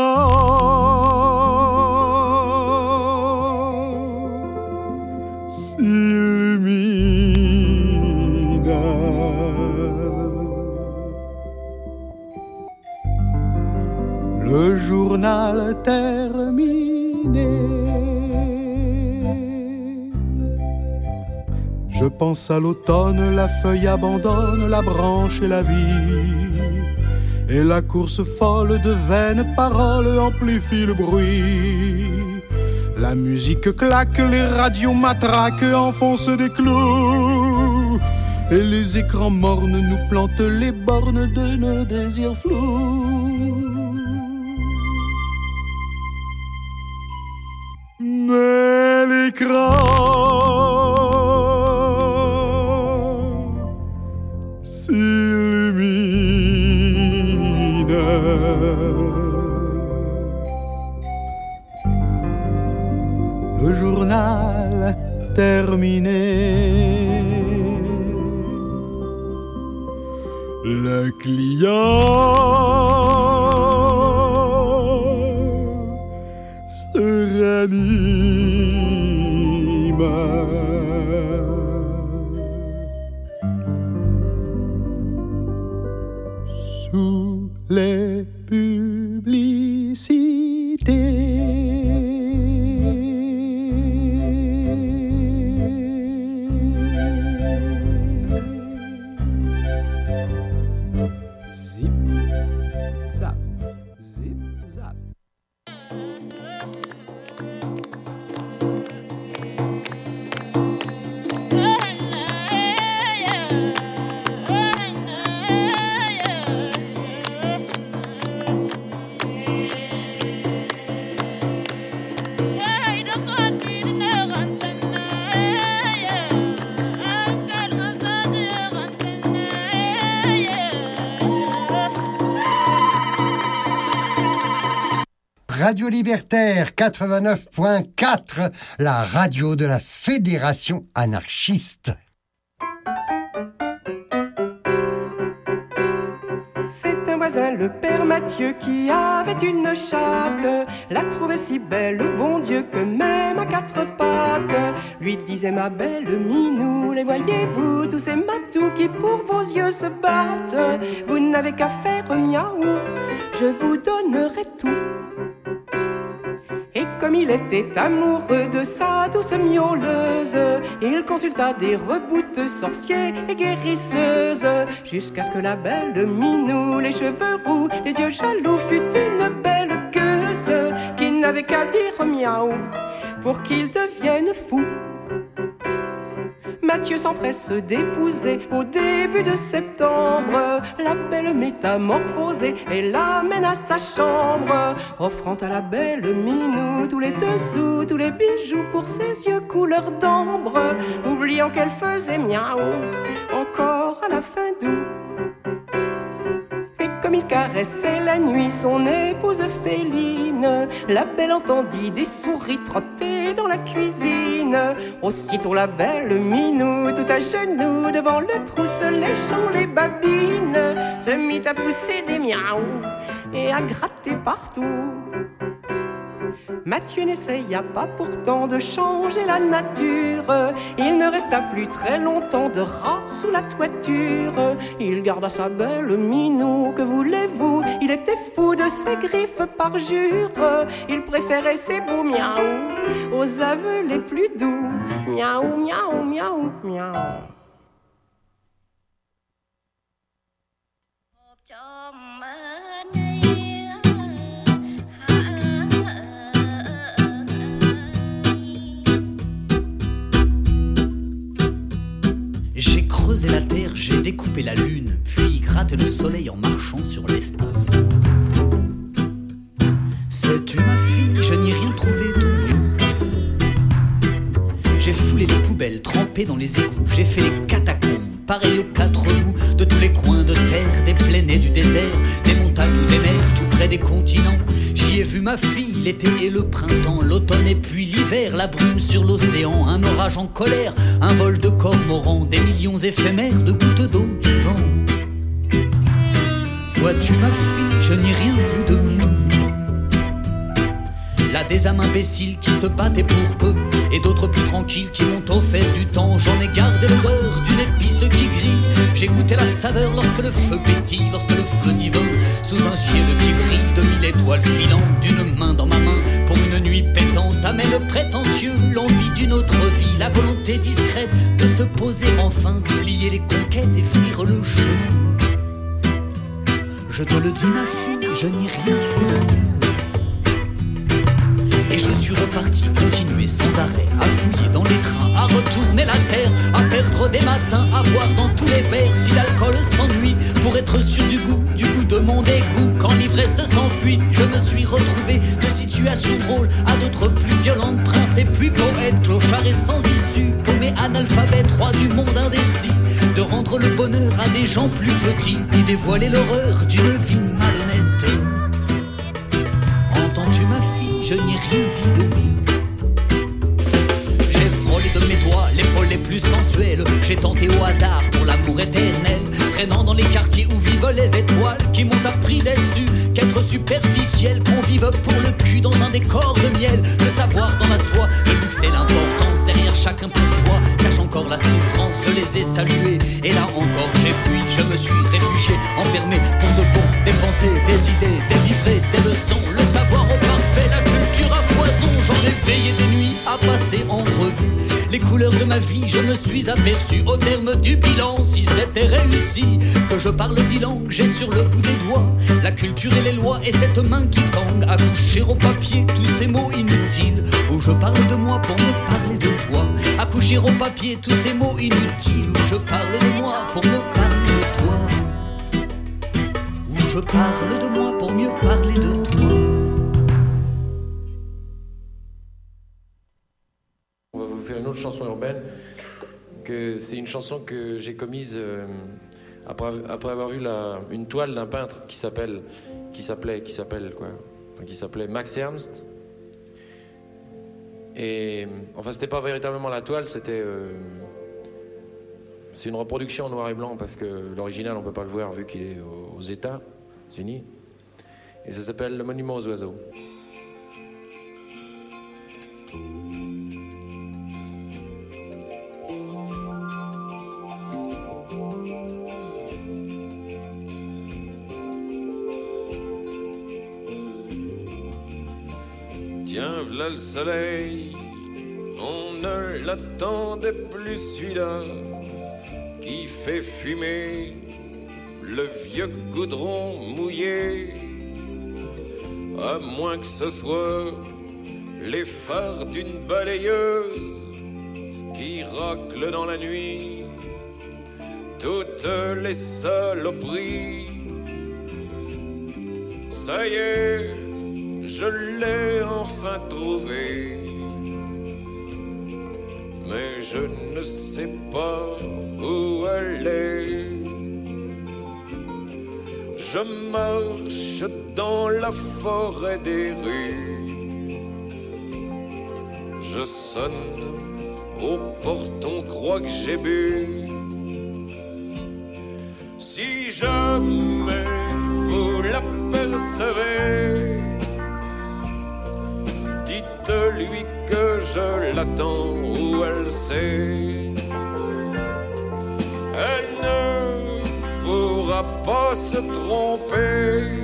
l'écran s'illumine. Le journal terminé. Je pense à l'automne, la feuille abandonne la branche et la vie. Et la course folle de vaines paroles amplifie le bruit. La musique claque, les radios matraquent, enfoncent des clous. Et les écrans mornes nous plantent les bornes de nos désirs flous. Mais l'écran s'illumine. Le journal terminé. Le client se ranime. Sous les publicités. Radio Libertaire quatre-vingt-neuf point quatre, la radio de la Fédération anarchiste. C'est un voisin, le père Mathieu, qui avait une chatte. La trouvait si belle, le bon Dieu, que même à quatre pattes lui disait: ma belle Minou, les voyez-vous, tous ces matous qui pour vos yeux se battent. Vous n'avez qu'à faire miaou, je vous donnerai tout. Et comme il était amoureux de sa douce miauleuse, il consulta des reboutes sorciers et guérisseuses, jusqu'à ce que la belle Minou, les cheveux roux, les yeux jaloux, fût une belle gueuse, qui n'avait qu'à dire miaou pour qu'il devienne fou. Mathieu s'empresse d'épouser au début de septembre la belle métamorphosée et l'amène à sa chambre, offrant à la belle Minou tous les dessous, tous les bijoux pour ses yeux couleur d'ambre, oubliant qu'elle faisait miaou encore à la fin d'août. Et comme il caressait la nuit son épouse féline, la belle entendit des souris trotter dans la cuisine. Aussitôt la belle Minou, tout à genoux devant le trou, se léchant les babines, se mit à pousser des miaou et à gratter partout. Mathieu n'essaya pas pourtant de changer la nature. Il ne resta plus très longtemps de rat sous la toiture. Il garda sa belle Minou, que voulez-vous, il était fou de ses griffes parjure. Il préférait ses beaux miaou aux aveux les plus doux. Miaou, miaou, miaou, miaou. découper la lune, puis gratter le soleil en marchant sur l'espace. C'est ma fille, je n'y ai rien trouvé de mieux. J'ai foulé les poubelles, trempé dans les égouts, j'ai fait les catacombes, pareil aux quatre bouts de tous les coins de terre, des plaines et du désert, des montagnes ou des mers, tout près des continents. J'y ai vu ma fille, l'été et le printemps, l'automne et puis l'hiver, la brume sur l'océan, un orage en colère, un vol de cormorans, des millions éphémères de gouttes d'eau du vent. Vois-tu ma fille, je n'ai rien vu de mieux. Là des âmes imbéciles qui se battaient pour peu, et d'autres plus tranquilles qui m'ont offert du temps. J'en ai gardé l'odeur d'une épice qui grille. J'ai goûté la saveur lorsque le feu pétille, lorsque le feu divin, sous un ciel qui brille de mille étoiles filantes, d'une main dans ma main, pour une nuit pétante, amène prétentieux l'envie d'une autre vie, la volonté discrète de se poser enfin, d'oublier les conquêtes et fuir le chemin. Je te le dis ma fille, je n'ai rien fait de mieux. Et je suis reparti, continuer sans arrêt, à fouiller dans les trains, à retourner la terre, à perdre des matins, à boire dans tous les verres, si l'alcool s'ennuie, pour être sûr du goût, du goût de mon dégoût. Quand l'ivresse s'enfuit, je me suis retrouvé de situations drôles à d'autres plus violentes, prince et puis poète, clochard et sans issue, paumé analphabète, roi du monde indécis, de rendre le bonheur à des gens plus petits, et dévoiler l'horreur d'une vie malhonnête. Entends-tu ma fille, je n'ai rien dit de mieux. J'ai frôlé de mes doigts l'épaule les plus sensuelles, j'ai tenté au hasard pour l'amour éternel, traînant dans les quartiers où vivent les étoiles, qui m'ont appris déçu qu'être superficiel, qu'on vive pour le cul dans un décor de miel, le savoir dans la soie, le luxe et l'importance, derrière chacun pour soi, cache encore la souffrance, je les ai salués, et là encore j'ai fui, je me suis réfugié, enfermé pour de bon, des pensées, des idées, délivrer des leçons, le savoir au parfait, la culture à foison, j'en ai veillé des nuits à passer en revue les couleurs de ma vie, je me suis aperçu au terme du bilan, si c'était réussi, que je parle dix langues, j'ai sur le bout des doigts la culture et les lois, et cette main qui tangue à coucher au papier tous ces mots inutiles, où je parle de moi pour me parler de toi, à coucher au papier tous ces mots inutiles, où je parle de moi pour me parler de toi, où je parle de moi pour mieux parler de toi. On va vous faire une autre chanson urbaine, que c'est une chanson que j'ai commise euh, après, après avoir vu la, une toile d'un peintre qui s'appelle, qui s'appelait, qui s'appelle quoi, enfin, qui s'appelait Max Ernst. Et enfin, c'était pas véritablement la toile, c'était euh, c'est une reproduction en noir et blanc parce que l'original on peut pas le voir vu qu'il est aux, aux États-Unis. Et ça s'appelle Le Monument aux oiseaux. Tiens, v'là le soleil, on ne l'attendait plus celui-là, qui fait fumer le vieux goudron mouillé, à moins que ce soit les phares d'une balayeuse qui raclent dans la nuit toutes les saloperies. Ça y est, je l'ai enfin trouvée, mais je ne sais pas où elle est. Je marche dans la forêt des rues, je sonne aux portes, on croit que j'ai bu. Si jamais vous l'apercevez, dites-lui que je l'attends où elle sait. Elle ne pourra pas se tromper,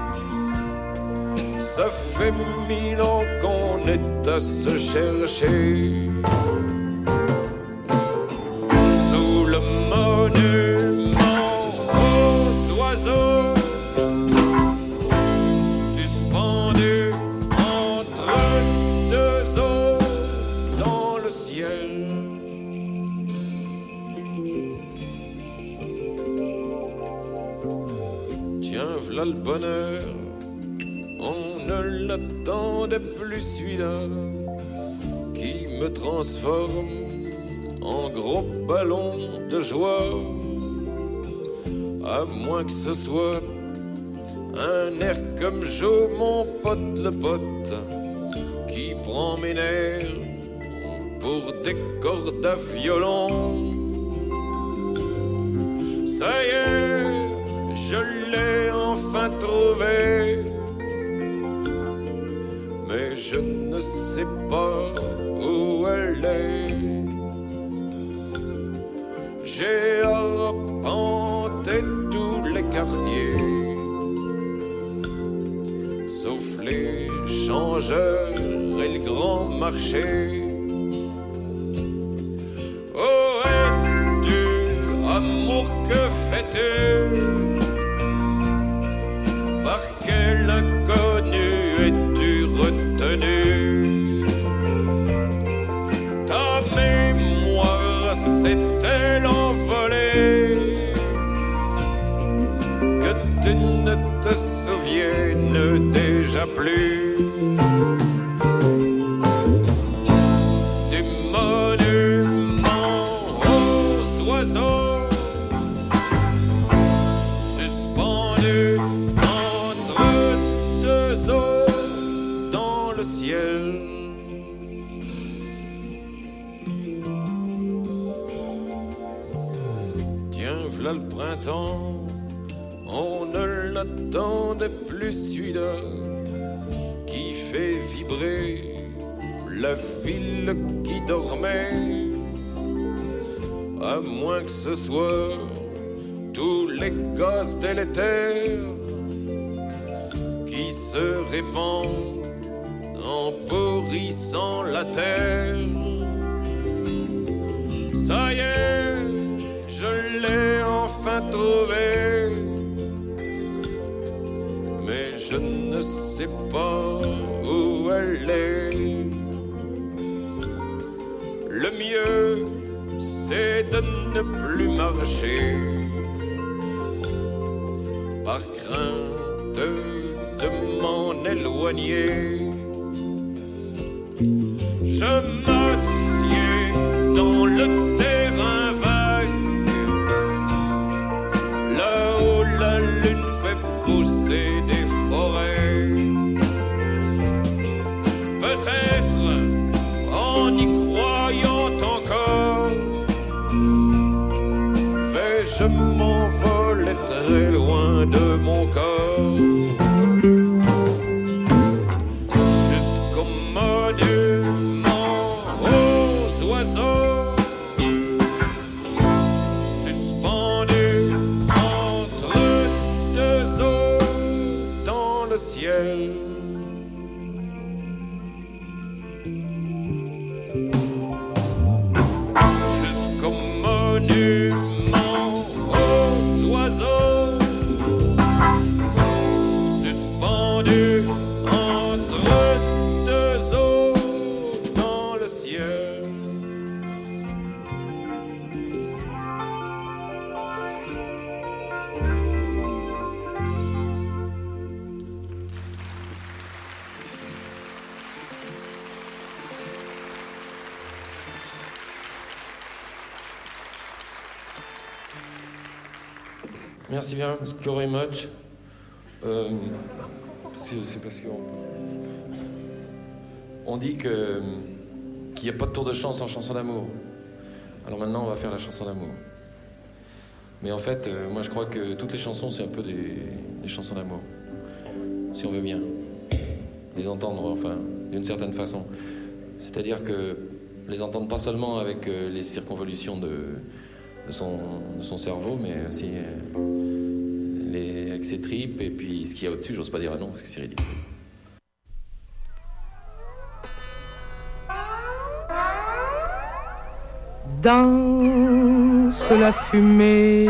ça fait mille ans qu'on est à se chercher. Sous le monument aux oiseaux, suspendu entre deux eaux dans le ciel. le bonheur, on ne l'attendait plus celui-là, qui me transforme en gros ballon de joie, à moins que ce soit un air comme Joe, mon pote le pote, qui prend mes nerfs pour des cordes à violon. Ça y est, je l'ai enfin trouvé, mais je ne sais pas où elle est. J'ai arpenté tous les quartiers, sauf les changeurs et le grand marché. Oh, es-tu, amour, que fais-tu? Par quel inconnu es-tu retenu? Ta mémoire s'est-elle envolée, que tu ne te souviennes déjà plus du monument aux oiseaux suspendu entre deux eaux dans le ciel? Tiens, v'là le printemps, on ne l'attendait plus celui-là, qui fait vibrer la ville qui dormait, à moins que ce soit tous les gaz délétères qui se répandent en pourrissant la terre. Ça y est, je l'ai enfin trouvé, mais je ne sais pas où elle est. Le mieux, c'est de ne plus marcher, par crainte de m'en éloigner. Je m'assieds dans le terrain vague, là où la lune fait pousser des forêts. Peut-être en y croyant encore, vais-je m'envoler très loin de mon corps, jusqu'au monument aux oiseaux suspendus entre deux eaux dans le ciel. Jusqu'au monument aux oiseaux suspendus entre deux eaux dans le ciel. Merci bien, thank you very much. Euh, parce que c'est parce qu'on on dit que qu'il n'y a pas de tour de chance en chanson d'amour. Alors maintenant, on va faire la chanson d'amour. Mais en fait, euh, moi, je crois que toutes les chansons, c'est un peu des, des chansons d'amour, si on veut bien les entendre, enfin, d'une certaine façon. C'est-à-dire que les entendre pas seulement avec euh, les circonvolutions de, de, son, de son cerveau, mais aussi euh, les, avec ses tripes, et puis ce qu'il y a au-dessus, j'ose pas dire un nom parce que c'est ridicule. Danse la fumée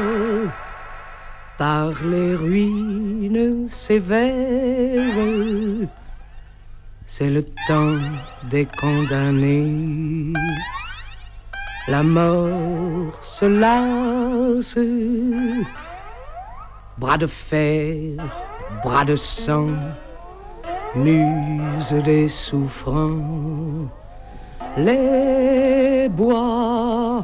par les ruines sévères, c'est le temps des condamnés. La mort se lasse bras de fer, bras de sang, muse des souffrants, les bois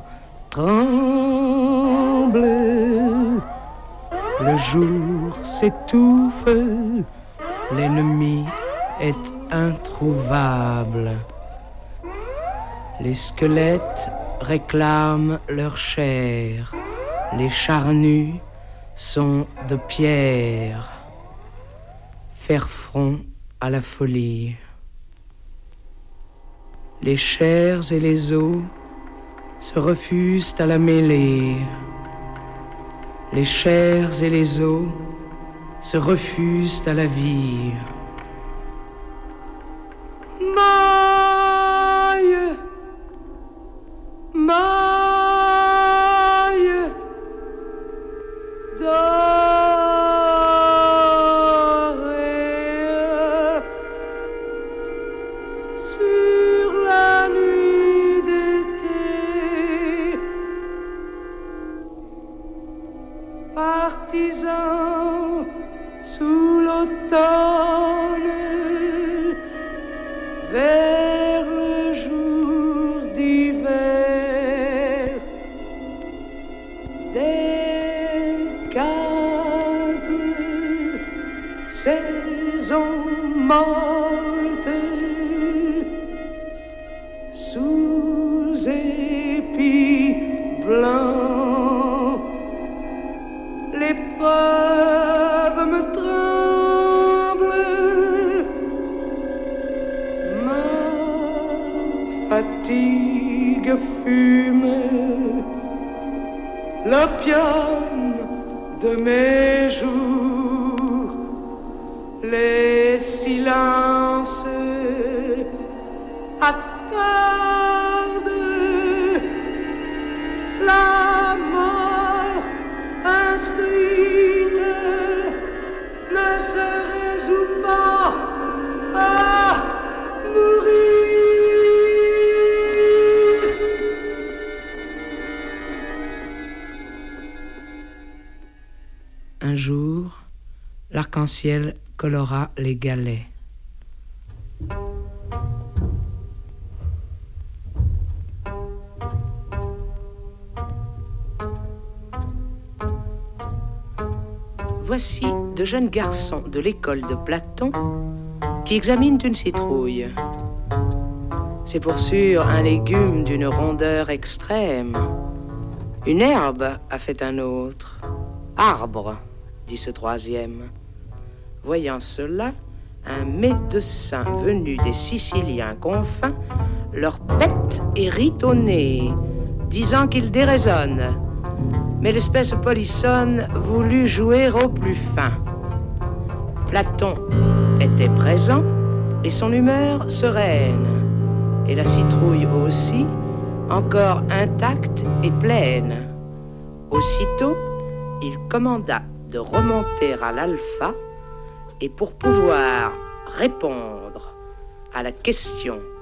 tremblent, le jour s'étouffe, l'ennemi est introuvable. Les squelettes réclament leur chair, les charnus sont de pierre. Faire front à la folie. Les chairs et les os se refusent à la mêlée. Les chairs et les os se refusent à la vie. Maille, maille dorée sur la nuit d'été, partisans sous l'automne, vers le jour d'hiver, des quatre saisons mortes, sous épis blancs, l'épreuve me tremble, ma fatigue fume, l'opium de mes jours, les silences attardent, la mort inscrite ne se résout pas à mourir. Un jour, l'arc-en-ciel colora les galets. Voici de jeunes garçons de l'école de Platon qui examinent une citrouille. C'est pour sûr un légume d'une rondeur extrême. Une herbe, a fait un autre. Arbre, dit ce troisième. Voyant cela, un médecin venu des Siciliens confins leur pète et rit au nez, disant qu'il déraisonne. Mais l'espèce polissonne voulut jouer au plus fin. Platon était présent et son humeur sereine, et la citrouille aussi, encore intacte et pleine. Aussitôt, il commanda de remonter à l'alpha, et pour pouvoir répondre à la question